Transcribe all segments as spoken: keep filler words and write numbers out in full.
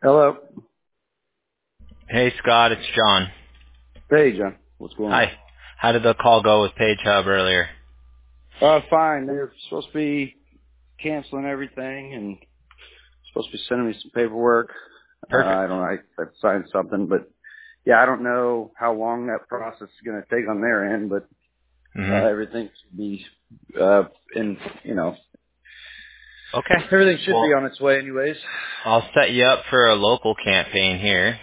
Hello. Hey Scott, it's John. Hey, John. What's going on? Hi. How did the call go with Page Hub earlier? Uh, fine. They're supposed to be canceling everything and supposed to be sending me some paperwork. Uh, Perfect. I don't know. I, I've signed something, but yeah, I don't know how long that process is going to take on their end, but uh, Mhm. everything should be, uh, in, you know, Okay. everything should be Well, on its way anyways. I'll set you up for a local campaign here.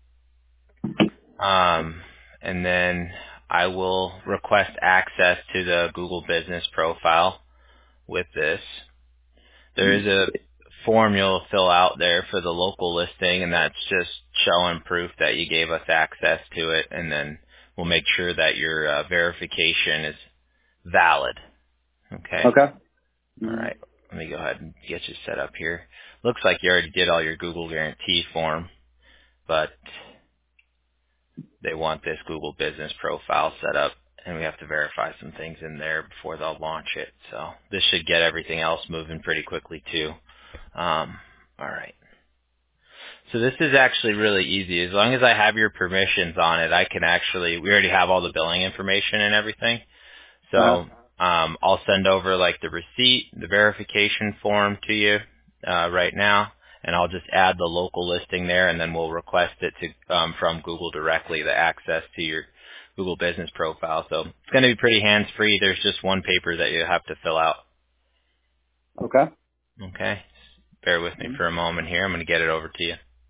Um, and then I will request access to the Google Business profile with this. There is a form you'll fill out there for the local listing, and that's just showing proof that you gave us access to it, and then we'll make sure that your uh, verification is valid. Okay. Okay. All hmm right. Let me go ahead and get you set up here. Looks like you already did all your Google Guarantee form, but they want this Google Business profile set up, and we have to verify some things in there before they'll launch it. So this should get everything else moving pretty quickly too. Um, all right. So this is actually really easy. As long as I have your permissions on it, I can actually, we already have all the billing information and everything. Uh, So um, I'll send over like the receipt, the verification form to you uh, right now, and I'll just add the local listing there, and then we'll request it to um, from Google directly, the access to your Google Business profile. So it's going to be pretty hands-free. There's just one paper that you have to fill out. okay. Okay, bear with me Mhm. for a moment here. I'm going to get it over to you.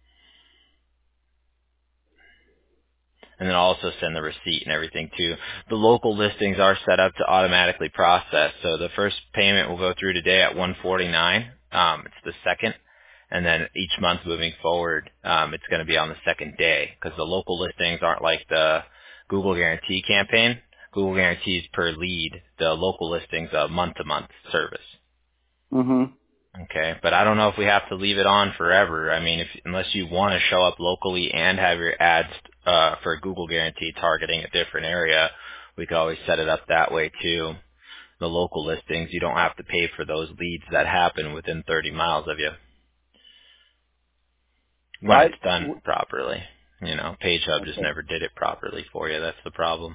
And then I'll also send the receipt and everything too. The local listings are set up to automatically process. So the first payment will go through today at one forty-nine. Um, it's the second. And then each month moving forward, um, it's going to be on the second day because the local listings aren't like the Google Guarantee campaign. Google Guarantees per lead. The local listings a month-to-month service. Mhm. Okay, but I don't know if we have to leave it on forever. I mean, if unless you want to show up locally and have your ads uh, for Google Guarantee targeting a different area, we could always set it up that way too. The local listings, you don't have to pay for those leads that happen within thirty miles of you when I. it's done W- properly. You know, PageHub just okay. never did it properly for you. That's the problem.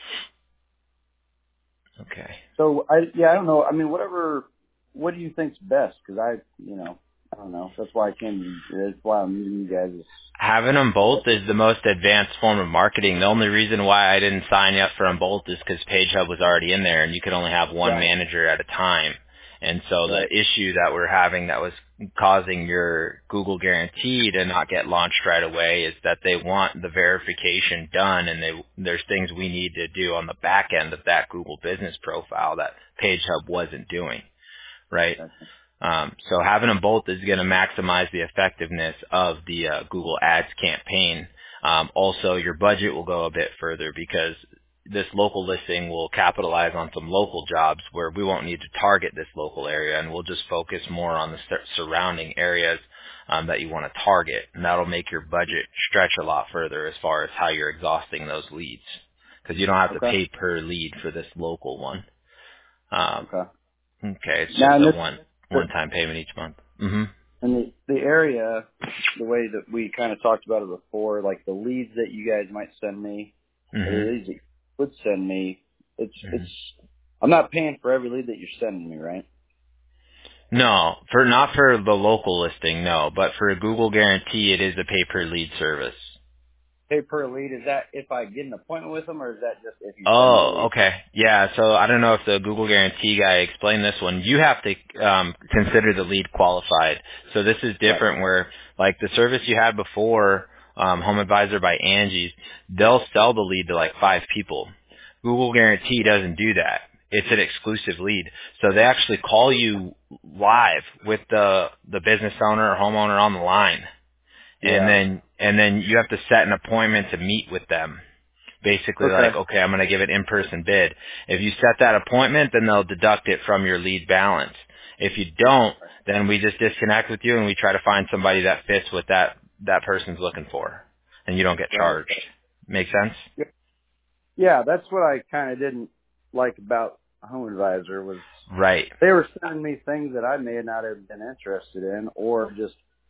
Okay. So I yeah I don't know. I mean, whatever. What do you think's best? Because I you know I don't know. That's why I came. That's why I'm meeting you guys. Having them both Is, is the most advanced form of marketing. The only reason why I didn't sign you up for them both is because PageHub was already in there, and you could only have one right. manager at a time. And so the Right. issue that we're having that was causing your Google Guarantee to not get launched right away is that they want the verification done, and they there's things we need to do on the back end of that Google Business profile that PageHub wasn't doing, right? Gotcha. Um, so having them both is going to maximize the effectiveness of the uh, Google Ads campaign. Um, also, your budget will go a bit further because this local listing will capitalize on some local jobs where we won't need to target this local area, and we'll just focus more on the sur- surrounding areas um, that you want to target, and that'll make your budget stretch a lot further as far as how you're exhausting those leads because you don't have to Okay. pay per lead for this local one. Um, Okay. Okay, it's just Now in a this one the, one time payment each month. hmm in the the area, the way that we kind of talked about it before, like the leads that you guys might send me, or hmm the leads that you would send me, it's hmm it's. I'm not paying for every lead that you're sending me, right? No, for not for the local listing, no, but for a Google Guarantee, it is a pay per lead service. Pay per lead, is that if I get an appointment with them, or is that just if you send me a Oh, lead? okay. Yeah, so I don't know if the Google Guarantee guy explained this one. You have to um, consider the lead qualified. So this is Right. different where, like the service you had before, um, Home Advisor by Angie's, they'll sell the lead to like five people. Google Guarantee doesn't do that. It's an exclusive lead. So they actually call you live with the, the business owner or homeowner on the line. And Yeah. then, and then you have to set an appointment to meet with them basically like, Okay. okay, I'm going to give it in-person bid. If you set that appointment, then they'll deduct it from your lead balance. If you don't, then we just disconnect with you and we try to find somebody that fits what that, that person's looking for. And you don't get Right. charged. Make sense? Yeah, yeah, that's what I kind of didn't like about Home Advisor was Right. they were sending me things that I may not have been interested in, or just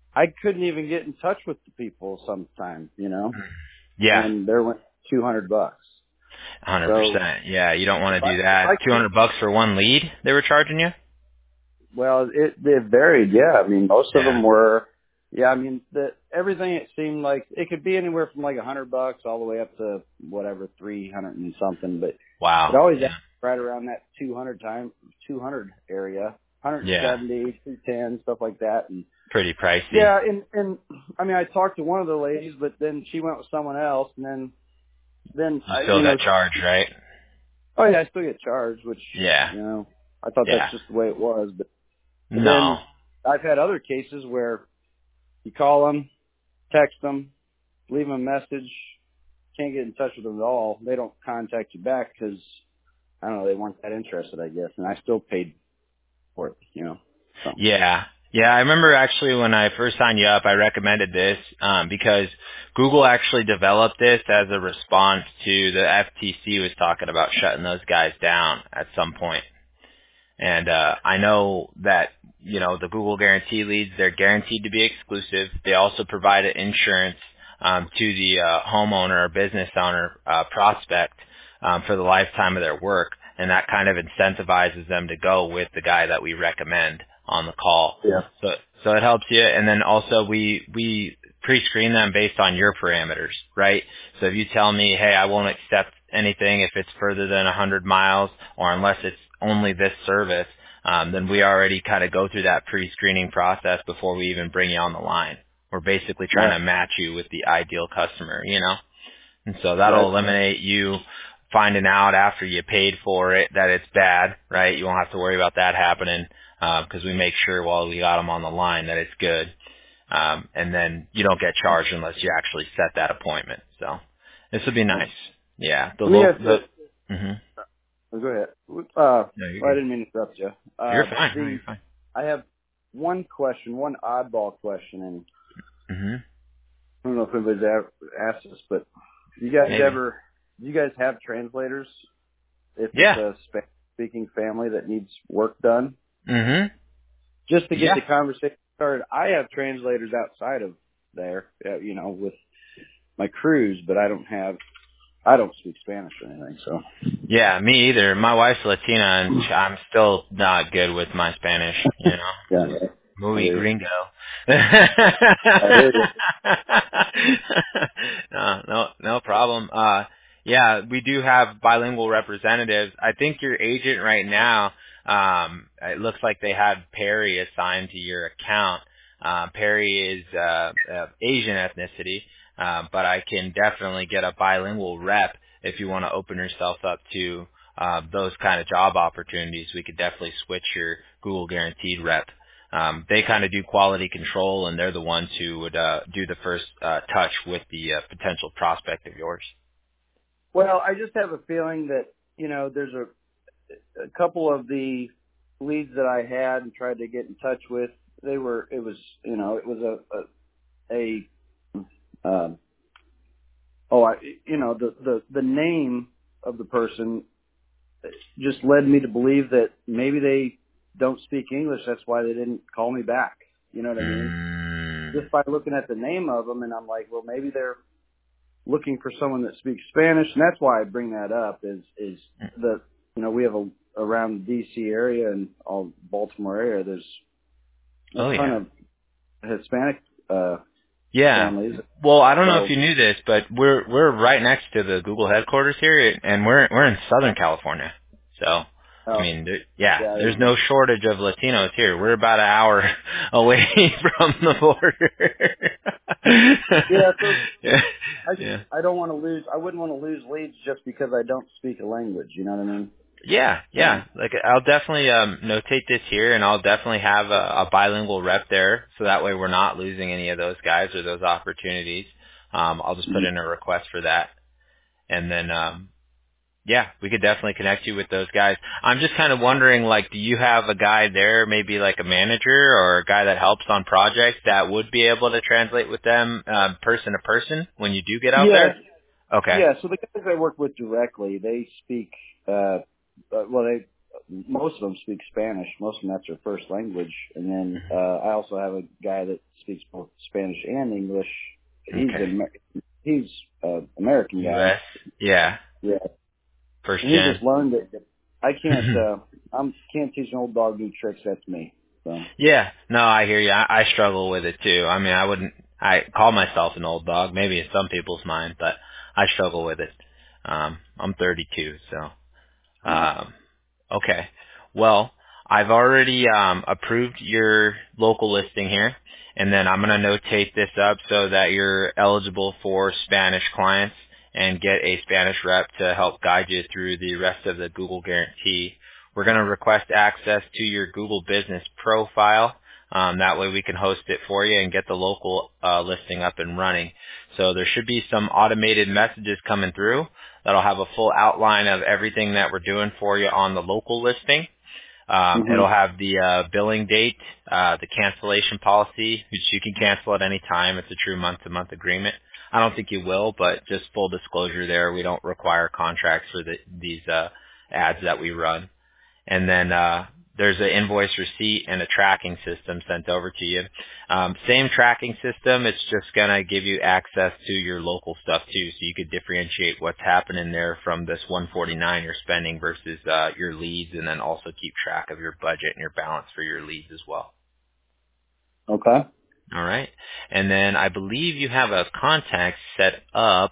I couldn't even get in touch with the people sometimes, you know, Yeah, and there went two hundred bucks. one hundred So percent. Yeah, you don't want if to I, do if that. I two could, hundred bucks for one lead they were charging you? well, it, it varied. Yeah. I mean, most of Yeah. them were, yeah, I mean, the, everything it seemed like it could be anywhere from like a hundred bucks all the way up to whatever, three hundred and something, but it Wow. always Yeah. right around that two hundred time, two hundred area, one Yeah. seventy, two ten, stuff like that. And Pretty pricey. yeah, and, and I mean, I talked to one of the ladies, but then she went with someone else, and then, then, You I, still you know, got charged, right? oh yeah, I still get charged, which, Yeah. you know, I thought Yeah. that's just the way it was, but, but No. then I've had other cases where you call them, text them, leave them a message, can't get in touch with them at all. They don't contact you back because, I don't know, they weren't that interested, I guess, and I still paid for it, you know, so. Yeah. Yeah, I remember actually when I first signed you up, I recommended this um, because Google actually developed this as a response to the F T C was talking about shutting those guys down at some point. And uh, I know that, you know, the Google Guarantee leads, they're guaranteed to be exclusive. They also provide insurance um, to the uh, homeowner or business owner uh, prospect um, for the lifetime of their work. And that kind of incentivizes them to go with the guy that we recommend on the call. Yeah. So so it helps you. And then also we we pre-screen them based on your parameters, right? So if you tell me, hey, I won't accept anything if it's further than one hundred miles or unless it's only this service, um, then we already kind of go through that pre-screening process before we even bring you on the line. We're basically trying Right. to match you with the ideal customer, you know? And so that'll Right. eliminate you finding out after you paid for it that it's bad, right? You won't have to worry about that happening because we make sure while we got them on the line that it's good. Um, and then you don't get charged unless you actually set that appointment. So this would be Yeah. nice. Yeah. The Let me local, ask you, the, hmm oh, go ahead. Uh, No, you're well, I good. didn't mean to interrupt you. You're Uh, fine. No, the, you're fine. I have one question, one oddball question, and hmm I don't know if anybody's ever asked this, but do you guys Maybe. ever, do you guys have translators if it's Yeah. a Spanish-speaking family that needs work done? hmm Just to get Yeah. the conversation started, I have translators outside of there, uh, you know, with my crews, but I don't have, I don't speak Spanish or anything, so. Yeah, me either. My wife's Latina, and sh- I'm still not good with my Spanish, you know. Yeah, I Muy hear you. gringo. I hear you. no, no, no problem. Uh, yeah, we do have bilingual representatives. I think your agent right now, um, it looks like they had Perry assigned to your account. Uh, Perry is uh, uh, Asian ethnicity, uh, but I can definitely get a bilingual rep if you want to open yourself up to uh, those kind of job opportunities. We could definitely switch your Google Guaranteed rep. Um, they kind of do quality control, and they're the ones who would uh, do the first uh, touch with the uh, potential prospect of yours. Well, I just have a feeling that, you know, there's a, a couple of the leads that I had and tried to get in touch with, they were, it was, you know, it was a, a, a um, oh, I, you know, the, the, the name of the person just led me to believe that maybe they don't speak English. That's why they didn't call me back. You know what I mean? Mm. Just by looking at the name of them, and I'm like, well, maybe they're looking for someone that speaks Spanish, and that's why I bring that up. Is is the you know we have a around the D C area and all Baltimore area. There's a Oh ton yeah. of Hispanic uh, Yeah. families. Well, I don't know if So you knew this, but we're we're right next to the Google headquarters here, and we're we're in Southern California. So, I uh, mean, there, yeah, yeah, there's no shortage of Latinos here. We're about an hour away from the border. yeah. So yeah. I just Yeah. I don't want to lose. I wouldn't want to lose leads just because I don't speak a language. You know what I mean? Yeah, So yeah. Like I'll definitely um notate this here, and I'll definitely have a, a bilingual rep there, so that way we're not losing any of those guys or those opportunities. Um, I'll just put in a request for that, and then um, yeah, we could definitely connect you with those guys. I'm just kind of wondering, like, do you have a guy there, maybe like a manager or a guy that helps on projects that would be able to translate with them um, person to person when you do get out yeah, there? Okay. yeah. So the guys I work with directly, they speak. Uh, uh, well, they most of them speak Spanish. Most of them, that's their first language. And then uh, I also have a guy that speaks both Spanish and English. He's Okay. an he's an American U guy. S Yeah. Yeah. First And he gen. just learned it. I can't. Uh, I'm can't teach an old dog new tricks. That's me. So. Yeah. No, I hear you. I, I struggle with it too. I mean, I wouldn't. I call myself an old dog, maybe in some people's mind, but I struggle with it. Um, I'm thirty-two, so. Yeah. Um, okay. Well, I've already um, approved your local listing here, and then I'm going to notate this up so that you're eligible for Spanish clients and get a Spanish rep to help guide you through the rest of the Google Guarantee. We're going to request access to your Google Business profile. Um, that way we can host it for you and get the local uh, listing up and running. So there should be some automated messages coming through that'll have a full outline of everything that we're doing for you on the local listing. Um, Mhm. it'll have the uh, billing date, uh, the cancellation policy, which you can cancel at any time. It's a true month-to-month agreement. I don't think you will, but just full disclosure there, we don't require contracts for the, these uh, ads that we run. And then uh, there's an invoice receipt and a tracking system sent over to you. Um, same tracking system. It's just going to give you access to your local stuff too, so you could differentiate what's happening there from this one forty-nine you're spending versus uh, your leads, and then also keep track of your budget and your balance for your leads as well. Okay. All right. And then I believe you have a contact set up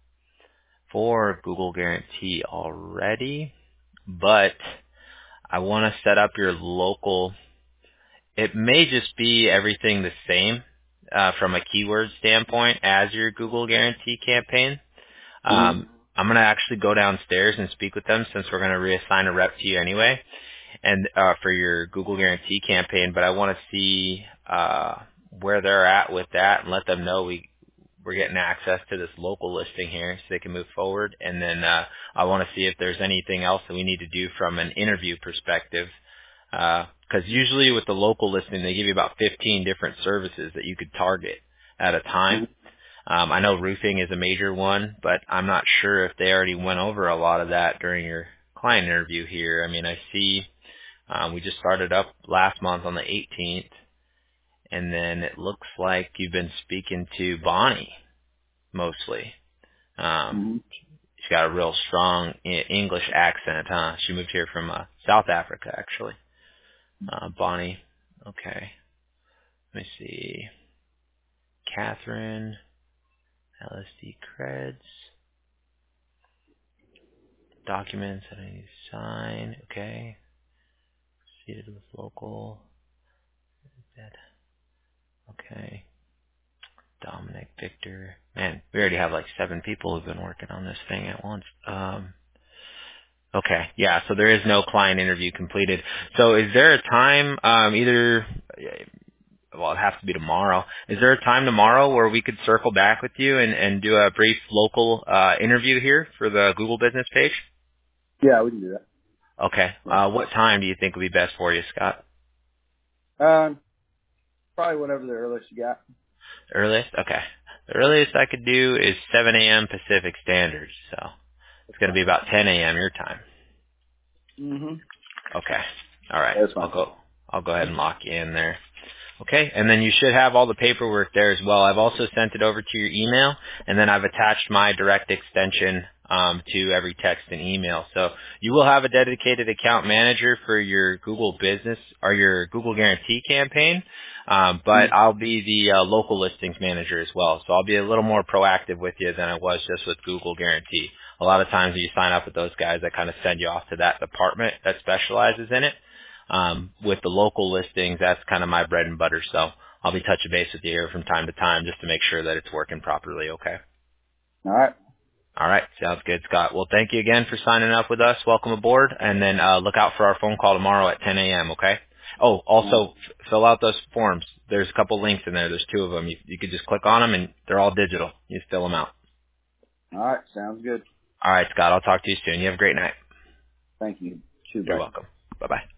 for Google Guarantee already, but I want to set up your local. It may just be everything the same uh, from a keyword standpoint as your Google Guarantee campaign. Mhm. Um, I'm going to actually go downstairs and speak with them since we're going to reassign a rep to you anyway, and uh, for your Google Guarantee campaign. But I want to see uh, where they're at with that and let them know we we're getting access to this local listing here so they can move forward. And then uh, I want to see if there's anything else that we need to do from an interview perspective. Because usually with the local listing, they give you about fifteen different services that you could target at a time. Mhm. Um, I know roofing is a major one, but I'm not sure if they already went over a lot of that during your client interview here. I mean, I see um, we just started up last month on the eighteenth, and then it looks like you've been speaking to Bonnie mostly. Um, Mhm. she's got a real strong E- English accent, huh? She moved here from uh, South Africa, actually. Uh, Bonnie. Okay. Let me see. Catherine. L S D creds. Documents that I need to sign. Okay. Seated with local. Dead. Okay. Dominic, Victor. Man, we already have like seven people who've been working on this thing at once. Um, okay. Yeah, so there is no client interview completed. So is there a time, um, either, well, it has to be tomorrow. Is there a time tomorrow where we could circle back with you and, and do a brief local uh, interview here for the Google business page? Yeah, we can do that. Okay. Yeah. Uh, what time do you think would be best for you, Scott? Um, probably whatever the earliest you got. Earliest? Okay. The earliest I could do is seven a.m. Pacific Standard, so it's That's going to be fine. about ten a.m. your time. Mhm. Okay. All right. That's I'll fine. go. I'll go ahead and lock you in there. Okay, and then you should have all the paperwork there as well. I've also sent it over to your email, and then I've attached my direct extension um, to every text and email. So you will have a dedicated account manager for your Google Business or your Google Guarantee campaign, um, but Mhm. I'll be the uh, local listings manager as well. So I'll be a little more proactive with you than I was just with Google Guarantee. A lot of times when you sign up with those guys, I kind of send you off to that department that specializes in it. Um, with the local listings, that's kind of my bread and butter. So I'll be touching base with you here from time to time just to make sure that it's working properly. Okay. All right. All right. Sounds good, Scott. Well, thank you again for signing up with us. Welcome aboard. And then uh, look out for our phone call tomorrow at ten a.m. Okay. Oh, All right. also f- fill out those forms. There's a couple links in there. There's two of them. You, you could just click on them, and they're all digital. You just fill them out. All right. Sounds good. All right, Scott. I'll talk to you soon. You have a great night. Thank you. Too. You're Bye. welcome. Bye bye.